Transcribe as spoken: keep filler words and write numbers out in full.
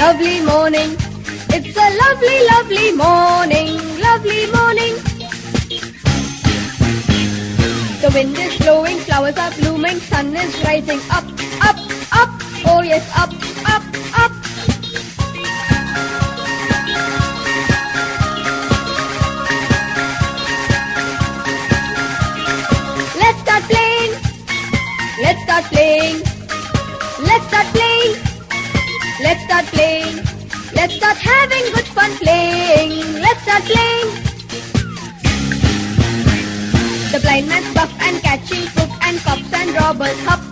lovely morning. It's a lovely, lovely morning, lovely morning. The wind is blowing, flowers are blooming, sun is rising up, up, up. Oh yes, up, up, up. Let's start playing. Let's start playing. Let's start playing. Let's start playing. Let's start having good fun playing. Let's start playing. The blind man's buff and catching crook and cops and robbers hop,